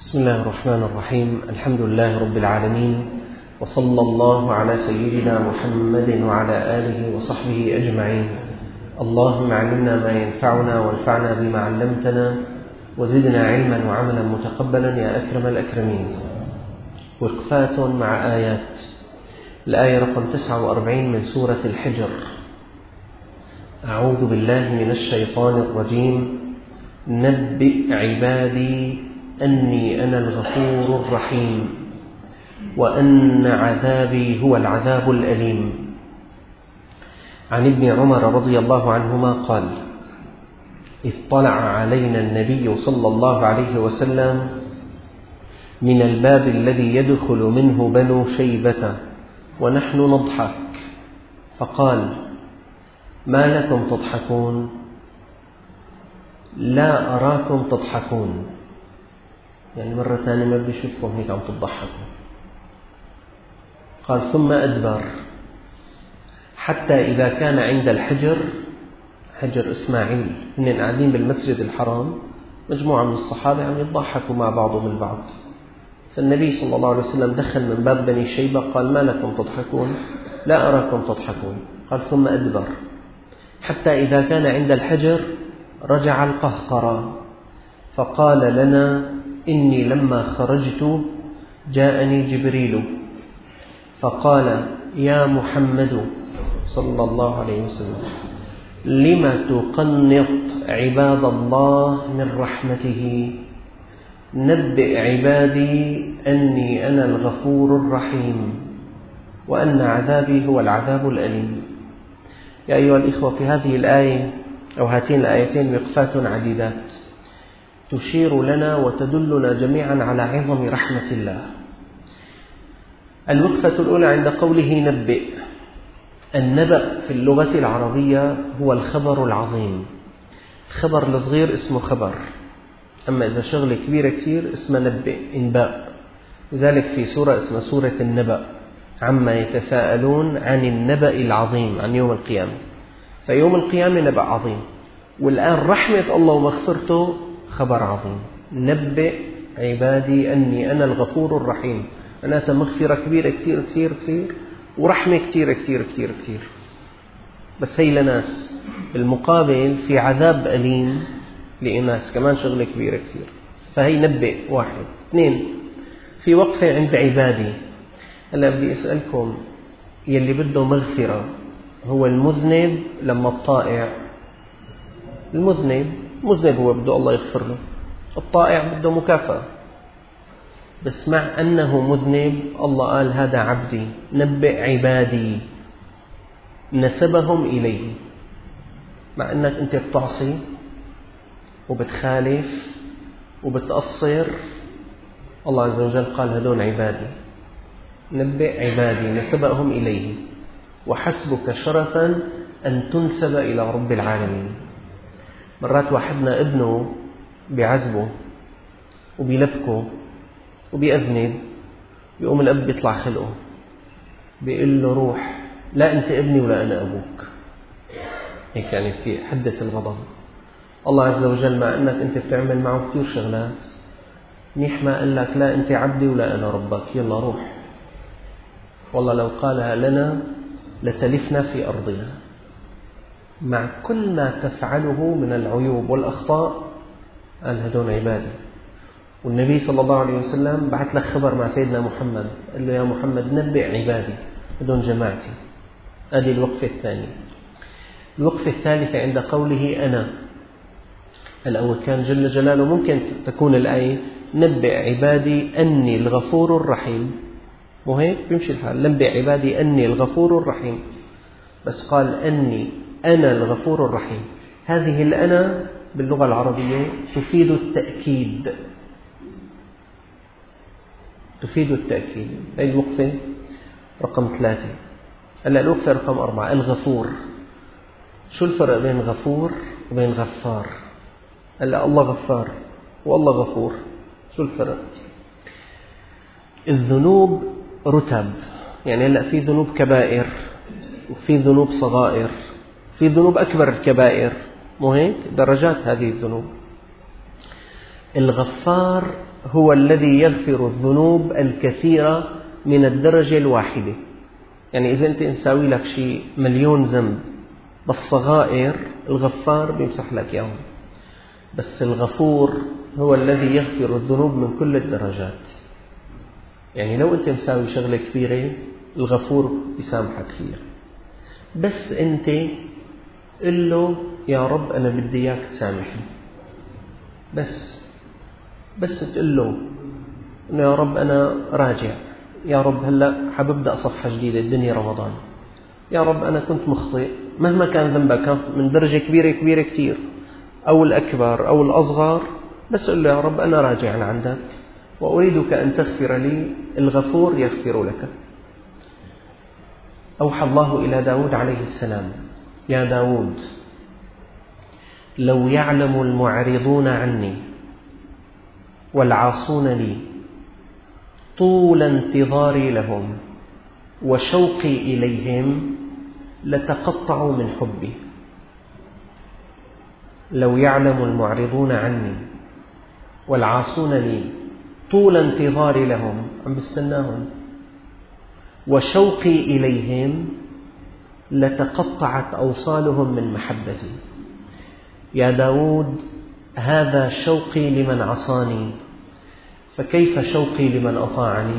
بسم الله الرحمن الرحيم. الحمد لله رب العالمين، وصلى الله على سيدنا محمد وعلى آله وصحبه أجمعين. اللهم علمنا ما ينفعنا وانفعنا بما علمتنا وزدنا علما وعملا متقبلا يا أكرم الأكرمين. وقفات مع آيات. الآية رقم 49 من سورة الحجر. أعوذ بالله من الشيطان الرجيم. نبئ عبادي أني أنا الغفور الرحيم وأن عذابي هو العذاب الأليم. عن ابن عمر رضي الله عنهما قال: اطلع علينا النبي صلى الله عليه وسلم من الباب الذي يدخل منه بنو شيبة ونحن نضحك، فقال: ما لكم تضحكون؟ لا أراكم تضحكون. يعني مرة ثانية ما بيشوفكم هيك عم تضحكوا. قال: ثم أدبر حتى إذا كان عند الحجر، حجر إسماعيل، هن قاعدين بالمسجد الحرام، مجموعة من الصحابة عم يضحكوا مع بعضهم البعض. فالنبي صلى الله عليه وسلم دخل من باب بني شيبة قال: ما لكم تضحكون؟ لا أراكم تضحكون. قال: ثم أدبر حتى إذا كان عند الحجر رجع القهقرة فقال لنا: إني لما خرجت جاءني جبريل فقال: يا محمد صلى الله عليه وسلم، لم تقنط عباد الله من رحمته؟ نبئ عبادي أني أنا الغفور الرحيم وأن عذابي هو العذاب الأليم. يا أيها الإخوة، في هذه الآية أو هاتين الآيتين وقفات عديدات تشير لنا وتدلنا جميعا على عظم رحمة الله. الوقفة الأولى عند قوله نبئ. النبأ في اللغة العربية هو الخبر العظيم. الخبر الصغير اسمه خبر، أما إذا شغلة كبيرة كثير اسمه نبئ، إنباء. لذلك في سورة اسمها سورة النبأ، عما يتساءلون عن النبأ العظيم، عن يوم القيامة. فيوم القيامة نبأ عظيم، والآن رحمة الله ومغفرته خبر عظيم. نبئ عبادي أني أنا الغفور الرحيم، معناتها مغفرة كبيرة كثير كثير كثير، ورحمة كثير كثير كثير كثير، بس هي لناس. بالمقابل في عذاب أليم لإناس، كمان شغلة كبيرة كثير. فهي نبئ واحد. اثنين، في وقفة عند عبادي. هلا بدي أسألكم، يلي بده مغفرة هو المذنب لما الطائع؟ المذنب هو بده الله يغفر له، الطائع بده مكافأة. بس مع أنه مذنب الله قال: هذا عبدي. نبئ عبادي، نسبهم إليه. مع أنك أنت بتعصي وبتخالف وبتقصر، الله عز وجل قال: هذول عبادي. نبئ عبادي، نسبهم إليه. وحسبك شرفا أن تنسب إلى رب العالمين. مرات واحدنا ابنه بيعذبه وبيلبكه وبيأذنب، يقوم الأب بيطلع خلقه بيقول له: روح، لا أنت ابني ولا أنا أبوك. هيك يعني في حدة الغضب. الله عز وجل مع أنك أنت بتعمل معه كثير شغلات، منيح ما قال لك: لا أنت عبدي ولا أنا ربك، يلا روح. والله لو قالها لنا لتلفنا في أرضنا. مع كل ما تفعله من العيوب والأخطاء قال: هدون عبادي. والنبي صلى الله عليه وسلم بعث لك خبر مع سيدنا محمد، قال له: يا محمد نبئ عبادي، هدون جماعتي. هذه الوقفة الثانية. الوقفة الثالثة عند قوله أنا. الأول كان جل جلاله، ممكن تكون الآية نبئ عبادي أني الغفور الرحيم، وهيك بيمشي الحال، نبئ عبادي أني الغفور الرحيم. بس قال أني أنا الغفور الرحيم. هذه الأنا باللغة العربية تفيد التأكيد، تفيد التأكيد. هذه الوقفة رقم 3. هلا الوقفة رقم 4، الغفور. شو الفرق بين غفور وبين غفار؟ هلا الله غفار والله غفور، شو الفرق؟ الذنوب رتب، يعني هلا في ذنوب كبائر وفي ذنوب صغائر، في ذنوب أكبر الكبائر، مو هيك؟ درجات هذه الذنوب. الغفار هو الذي يغفر الذنوب الكثيرة من الدرجة الواحدة. يعني إذا أنت مساوي لك شيء 1,000,000 ذنب، بس صغائر الغفار بيمسح لك يوم. بس الغفور هو الذي يغفر الذنوب من كل الدرجات. يعني لو أنت مساوي شغلة كبيرة الغفور يسامحك فيها، بس أنت قل له يا رب أنا بدي إياك تسامحني، بس تقول له يا رب أنا راجع، يا رب هلأ حببدأ صفحة جديدة، الدنيا رمضان، يا رب أنا كنت مخطئ مهما كان ذنبك، كان من درجة كبيرة كتير أو الأكبر أو الأصغر، بس قل له يا رب أنا راجع عندك وأريدك أن تغفر لي. الغفور يغفر لك. أوحى الله إلى داود عليه السلام: يا داود لو يعلم المعرضون عني والعاصون لي طول انتظاري لهم وشوقي إليهم لتقطعوا من حبي. لو يعلم المعرضون عني والعاصون لي طول انتظاري لهم، عم بستناهم، وشوقي إليهم لتقطعت أوصالهم من محبتي. يا داود هذا شوقي لمن عصاني، فكيف شوقي لمن أطاعني؟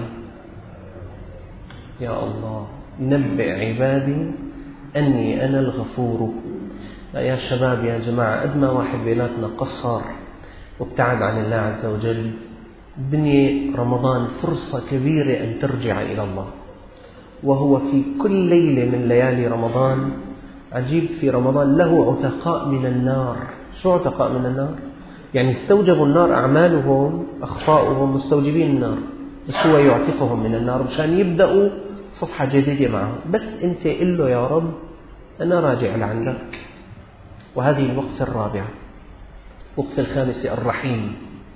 يا الله، نبئ عبادي أني أنا الغفور. يا شباب يا جماعة، قد ما واحد بيناتنا قصر وابتعد عن الله عز وجل، الدنيا رمضان فرصة كبيرة أن ترجع إلى الله، وهو في كل ليلة من ليالي رمضان. عجيب، في رمضان له عتقاء من النار. شو عتقاء من النار؟ يعني استوجبوا النار، أعمالهم أخطاؤهم مستوجبين النار، بس هو يعتقهم من النار مشان يبدأوا صفحة جديدة معه. بس أنت قل له يا رب أنا راجع لعندك. وهذه الوقفة الرابعة. الوقفة الخامسة الرحيم.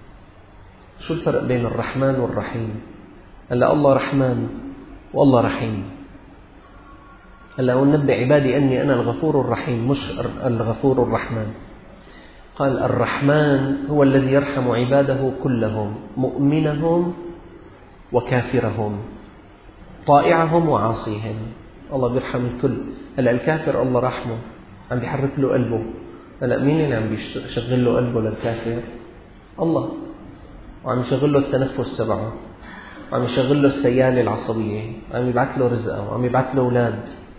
شو الفرق بين الرحمن والرحيم؟ هلا الله رحمن والله رحيم. هلا نبئ عبادي أني أنا الغفور الرحيم، مش الغفور الرحمن. قال الرحمن هو الذي يرحم عباده كلهم، مؤمنهم وكافرهم، طائعهم وعاصيهم. الله بيرحم الكل. هلا الكافر الله رحمه، عم بيحرك له قلبه. هلا مين اللي عم بيشغل له قلبه للكافر؟ الله. وعم يشغل له التنفس تبعه، وعم يشغل له السيالة العصبية، وعم يبعث له رزقه، وعم يبعث له أولاد،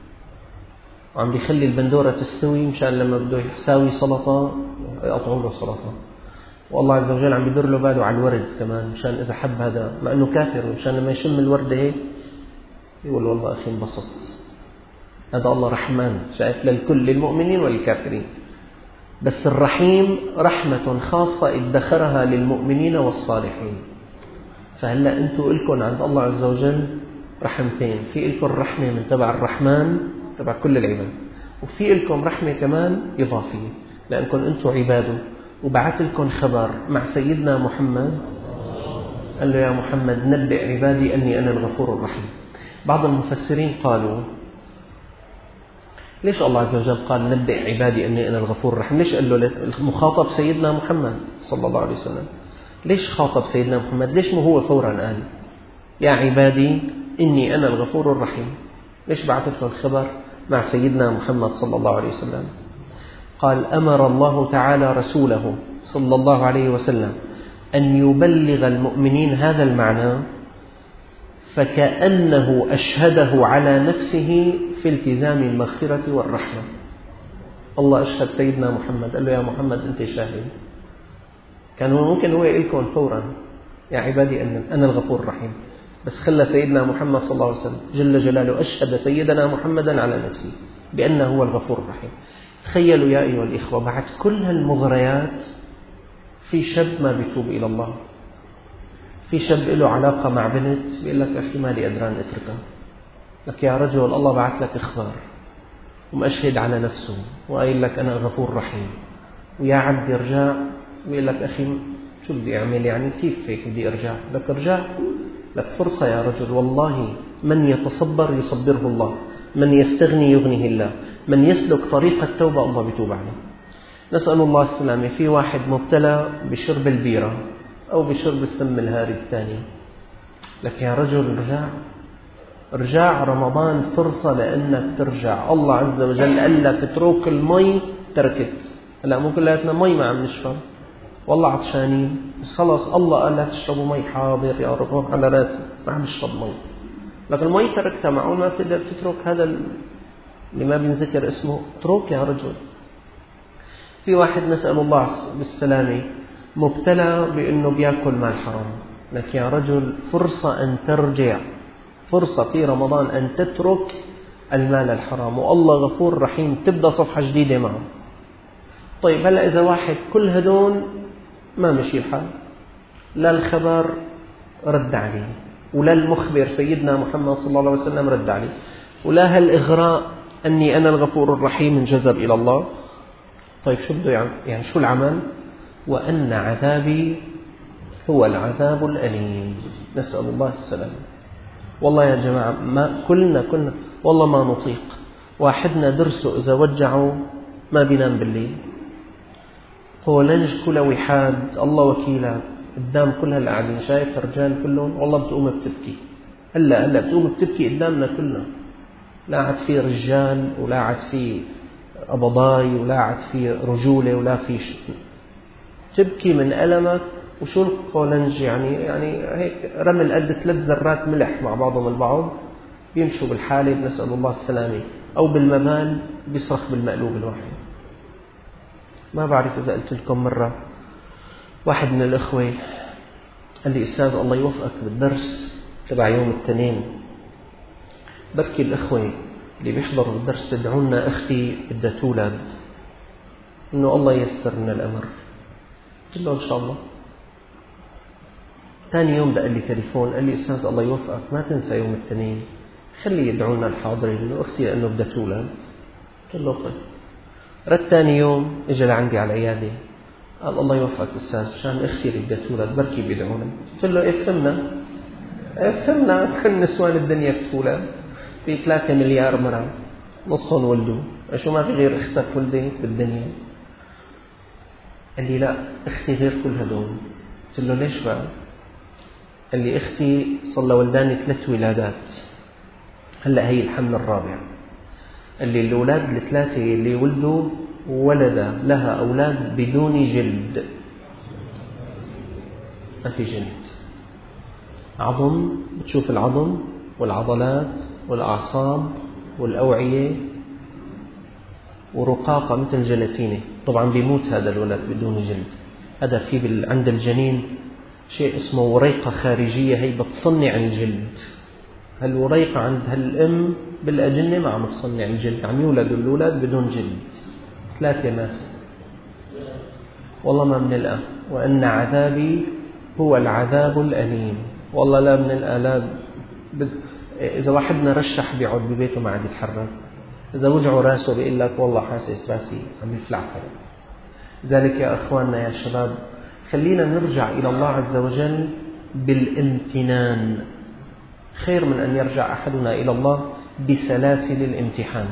وعم بيخلي البندورة تستوي مشان لما بده يساوي سلطة يقطعوا له سلطة. والله عز وجل عم بيدر له باله على الورد كمان، مشان إذا حب هذا مع أنه كافر، مشان لما يشم الوردة هيك يقول والله أخي انبسط. هذا الله رحمن، شايف للكل، للمؤمنين والكافرين. بس الرحيم رحمة خاصة ادخرها للمؤمنين والصالحين. فهلأ أنتوا إلكم عند الله عز وجل رحمتين، في إلكم رحمة من تبع الرحمن تبع كل العباد، وفي إلكم رحمة كمان إضافية لأنكم أنتوا عباده. وبعث لكم خبر مع سيدنا محمد، قال له يا محمد نبئ عبادي أني أنا الغفور الرحيم. بعض المفسرين قالوا ليش الله عز وجل قال نبئ عبادي أني أنا الغفور الرحيم؟ ليش قال له المخاطب سيدنا محمد صلى الله عليه وسلم؟ ليش خاطب سيدنا محمد؟ ليش مو هو فورا قال يا عبادي إني أنا الغفور الرحيم؟ ليش بعث لكم الخبر مع سيدنا محمد صلى الله عليه وسلم؟ قال أمر الله تعالى رسوله صلى الله عليه وسلم أن يبلغ المؤمنين هذا المعنى، فكأنه أشهده على نفسه في التزام المغفرة والرحمة. الله أشهد سيدنا محمد، قال له يا محمد أنت شاهد. كان ممكن هو يقول لكم فورا يا عبادي أنا الغفور الرحيم، بس خلى سيدنا محمد صلى الله عليه وسلم جل جلاله أشهد سيدنا محمدا على نفسه بأنه هو الغفور الرحيم. تخيلوا يا أيها الإخوة، بعد كل هالمغريات في شاب ما بيتوب إلى الله، في شاب له علاقة مع بنت بيقول لك أخي مالي قدران أتركها، لك يا رجل الله بعث لك إخبار ومأشهد على نفسه وقايل لك أنا غفور رحيم، ويا عبد يرجع بيقول لك أخي شو بدي أعمل يعني، كيف هيك بدي أرجع؟ لك ارجع، لك فرصة يا رجل. والله من يتصبر يصبره الله، من يستغني يغنيه الله، من يسلك طريق التوبة الله بيتوب عليه. نسأل الله السلامة. في واحد مبتلى بشرب البيرة، أو بشرب السم الهاري الثاني. لك يا رجل رجع رمضان فرصة لأنك ترجع. الله عز وجل قال لك اترك المي، تركت. هلا مو كلياتنا مي ما عم نشرب، والله عطشانين، بس خلص الله قال لا تشربوا مي. حاضر يا رب على راسي، ما عم نشرب مي. لكن المي تركتها، معقول ما بتقدر تترك هذا اللي ما بينذكر اسمه؟ اترك يا رجل. في واحد نسأل الله بالسلامة مبتلى بأنه بيأكل مال حرام. لك يا رجل فرصة أن ترجع، فرصة في رمضان أن تترك المال الحرام، والله غفور رحيم، تبدأ صفحة جديدة معه. طيب هلأ إذا واحد كل هدول ما مشي الحال، لا الخبر رد عليه، ولا المخبر سيدنا محمد صلى الله عليه وسلم رد عليه، ولا هالإغراء أني أنا الغفور الرحيم انجذب إلى الله. طيب شو بده يعني شو العمل؟ وأن عذابي هو العذاب الأليم، نسأل الله السلام. والله يا جماعة ما كلنا والله ما نطيق. واحدنا درسه إذا وجعوا ما بينام بالليل، هولنج كل وحاد، الله وكيلك قدام كل هالقاعدين، شايف الرجال كلهم والله بتقوم بتبكي. هلا بتقوم بتبكي قدامنا كلنا، لا عاد في رجال ولا عاد في أبضاي ولا عاد في رجولة ولا في شيء، تبكي من ألمك. وشو الكولنج يعني هيك رمل قد 3 ذرات ملح مع بعضهم البعض، بيمشوا بالحالة نسأل الله السلامة، أو بالمبال بيصرخ بالمقلوب الواحد. ما بعرف إذا قلت لكم مرة واحد من الأخوة قال لي أستاذ الله يوفقك بالدرس تبع يوم الاثنين، بركي الأخوة اللي بيحضروا الدرس تدعونا أختي بدها تولد، إنه الله ييسر لنا الأمر. قلت له إن شاء الله. ثاني يوم دق لي تليفون قال لي أستاذ الله يوفقك ما تنسى يوم الاثنين خلي يدعونا الحاضرين إنه أختي لأنه بدها تولد. قلت له طيب. رد ثاني يوم إجا لعندي على العيادة قال الله يوفقك أستاذ عشان أختي اللي بدها تولد بركي بيدعونا. قلت له فهمنا كل نسوان الدنيا تولد، في 3 مليار مرة نصهم ولدوا، شو ما في غير أختك ولدت بالدنيا؟ قال لي لا أختي غير كل هدول. قلت له ليش بقى؟ قال لي أختي صلى ولداني 3 ولادات، هلأ هي الحمل الرابع. قال لي الأولاد ال3 اللي ولدوا ولد لها أولاد بدون جلد، ما في جلد، عظم، بتشوف العظم والعضلات والأعصاب والأوعية ورقاقة مثل جلاتينة. طبعا بيموت هذا الولد بدون جلد. هذا في عند الجنين شيء اسمه وريقة خارجية، هي بتصنع الجلد. هالوريقة عند هالأم بالأجنة ما عم تصنع الجلد، عم يولدوا الأولاد بدون جلد. 3 مات. والله ما بنلقى. وأن عذابي هو العذاب الأليم. والله لا بنلقى. لا إذا واحدنا رشح بيقعد ببيته ما عاد يتحرك، إذا وجعوا راسه بيقول لك والله حاسس راسي عم يفلع فرق. ذلك يا أخواننا يا شباب خلينا نرجع إلى الله عز وجل بالامتنان، خير من أن يرجع أحدنا إلى الله بسلاسل الامتحان.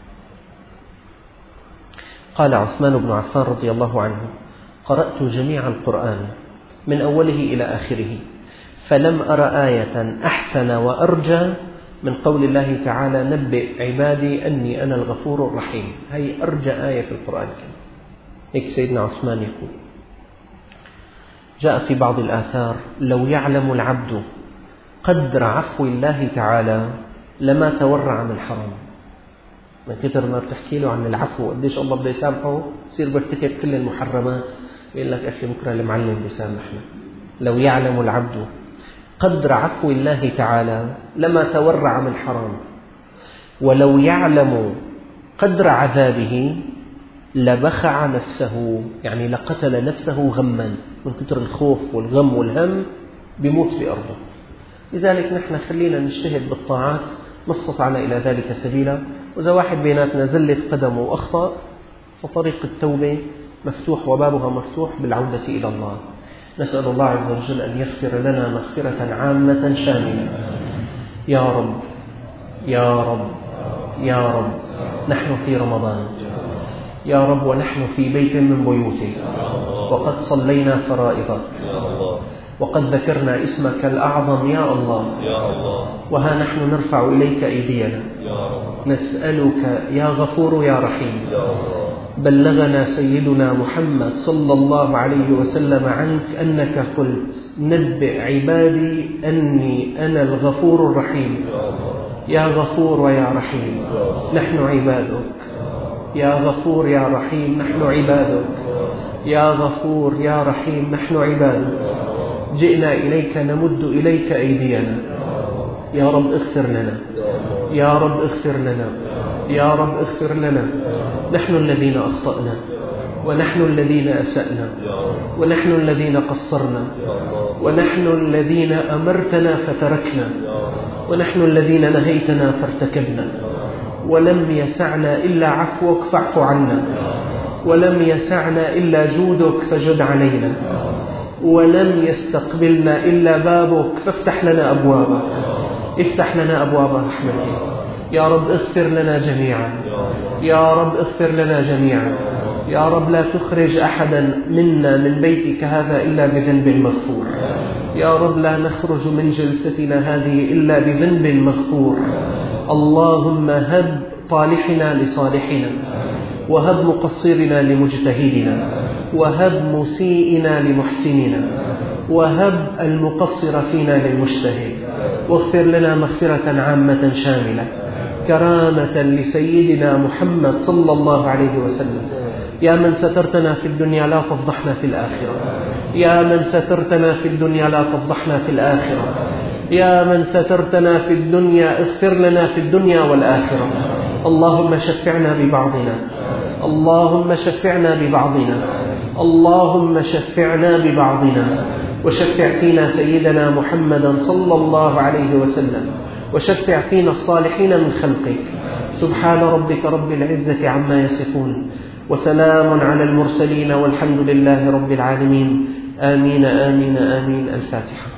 قال عثمان بن عفان رضي الله عنه قرأت جميع القرآن من أوله إلى آخره فلم أرى آية أحسن وأرجى من قول الله تعالى نبئ عبادي أني أنا الغفور الرحيم. هي أرجى آية في القرآن الكريم. هيك سيدنا عثمان يقول. جاء في بعض الآثار لو يعلم العبد قدر عفو الله تعالى لما تورع من حرام. من كتر ما بتحكي له عن العفو قديش الله بده يسامحه يصير بيرتكب كل المحرمات، يقول لك أخي بكرة المعلم بيسامحنا. لو يعلم العبد قدر عفو الله تعالى لما تورع من حرام، ولو يعلم قدر عذابه لبخع نفسه، يعني لقتل نفسه غما، من كتر الخوف والغم والهم بيموت بأرضه. لذلك نحن خلينا نجتهد بالطاعات ما استطعنا إلى ذلك سبيلا. وإذا واحد بيناتنا زلت قدمه وأخطأ فطريق التوبة مفتوح وبابها مفتوح بالعودة إلى الله. نسأل الله عز وجل أن يغفر لنا مغفرة عامة شاملة. يا رب يا رب يا رب، نحن في رمضان يا رب ونحن في بيت من بيوتك وقد صلينا فرائضك وقد ذكرنا اسمك الأعظم يا الله، وها نحن نرفع إليك أيدينا نسألك يا غفور يا رحيم. بلغنا سيدنا محمد صلى الله عليه وسلم عنك أنك قلت نبئ عبادي أني أنا الغفور الرحيم. يا غفور ويا رحيم نحن عبادك، يا غفور يا رحيم نحن عبادك، يا غفور يا رحيم نحن عبادك. جئنا إليك نمد إليك أيدينا، يا رب اغفر لنا، يا رب اغفر لنا، يا رب اغفر لنا. نحن الذين أخطأنا، ونحن الذين أسأنا، ونحن الذين قصرنا، ونحن الذين أمرتنا فتركنا، ونحن الذين نهيتنا فارتكبنا. ولم يسعنا إلا عفوك فاعف عنا، ولم يسعنا إلا جودك فجد علينا، ولم يستقبلنا إلا بابك فافتح لنا أبوابك، افتح لنا أبواب رحمتك. يا رب اغفر لنا جميعا، يا رب اغفر لنا جميعا. يا رب لا تخرج أحدا منا من بيتك هذا إلا بذنب مغفور. يا رب لا نخرج من جلستنا هذه إلا بذنب مغفور. اللهم هب طالحنا لصالحنا، وهب مقصرنا لمجتهدنا، وهب مسيئنا لمحسننا، وهب المقصر فينا للمجتهد. واغفر لنا مغفرة عامة شاملة كرامة لسيدنا محمد صلى الله عليه وسلم. يا من سترتنا في الدنيا لا تفضحنا في الآخرة، يا من سترتنا في الدنيا لا تفضحنا في الآخرة، يا من سترتنا في الدنيا اغفر لنا في الدنيا والآخرة. اللهم شفعنا ببعضنا، اللهم شفعنا ببعضنا، اللهم شفعنا ببعضنا، وشفع فينا سيدنا محمدا صلى الله عليه وسلم، وشفع فينا الصالحين من خلقك. سبحان ربك رب العزة عما يصفون، وسلام على المرسلين، والحمد لله رب العالمين. آمين آمين آمين. الفاتحة.